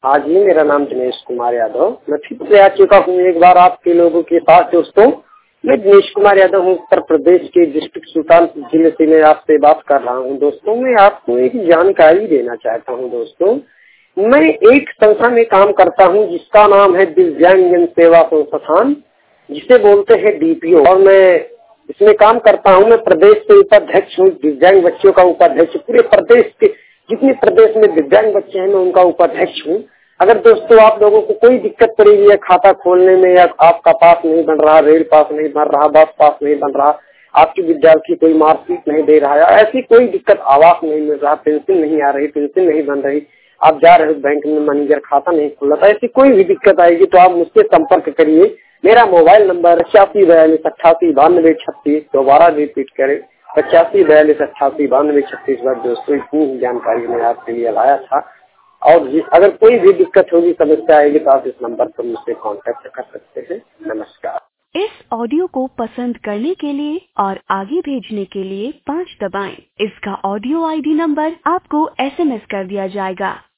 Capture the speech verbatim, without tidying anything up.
हाँ जी, मेरा नाम दिनेश कुमार यादव। मैं फिर से आ चुका हूँ एक बार आपके लोगों के पास दोस्तों। मैं दिनेश कुमार यादव हूँ, उत्तर प्रदेश के डिस्ट्रिक्ट सुल्तानपुर जिले से मैं आपसे बात कर रहा हूँ। दोस्तों मैं आपको एक जानकारी देना चाहता हूँ। दोस्तों मैं एक संस्था में काम करता हूँ जिसका नाम है दिव्यांग जन सेवा संस्थान, जिसे बोलते हैं डी पी ओ, और मैं इसमें काम करता हूँ। मैं प्रदेश से उपाध्यक्ष हूँ, दिव्यांग बच्चों का उपाध्यक्ष। पूरे प्रदेश के जितने प्रदेश में दिव्यांग बच्चे हैं मैं उनका उपाध्यक्ष हूँ। अगर दोस्तों आप लोगों को कोई दिक्कत पड़ेगी है खाता खोलने में, या आपका पास नहीं बन रहा, रेल पास नहीं बन रहा, बस पास नहीं बन रहा, आपकी विद्यार्थी की कोई मार्कशीट नहीं दे रहा है, ऐसी कोई दिक्कत, आवास नहीं मिल रहा, पेंशन नहीं आ रही, पेंशन नहीं बन रही, आप जा रहे हो बैंक में मैनेजर खाता नहीं खुल रहा, ऐसी कोई भी दिक्कत आएगी तो आप मुझसे संपर्क करिए। मेरा मोबाइल नंबर पचासी बयालीस अट्ठासी बानवे छत्तीस, दोबारा रिपीट करें पचासी बयालीस अट्ठासी बानवे छत्तीस बार। दोस्तों इतनी जानकारी मैं आपके लिए लाया था, और अगर कोई भी दिक्कत होगी, समस्या आएगी तो आप इस नंबर पर मुझसे कांटेक्ट कर सकते हैं। नमस्कार। इस ऑडियो को पसंद करने के लिए और आगे भेजने के लिए पाँच दबाएं। इसका ऑडियो आई डी नंबर आपको एस एम एस कर दिया जाएगा।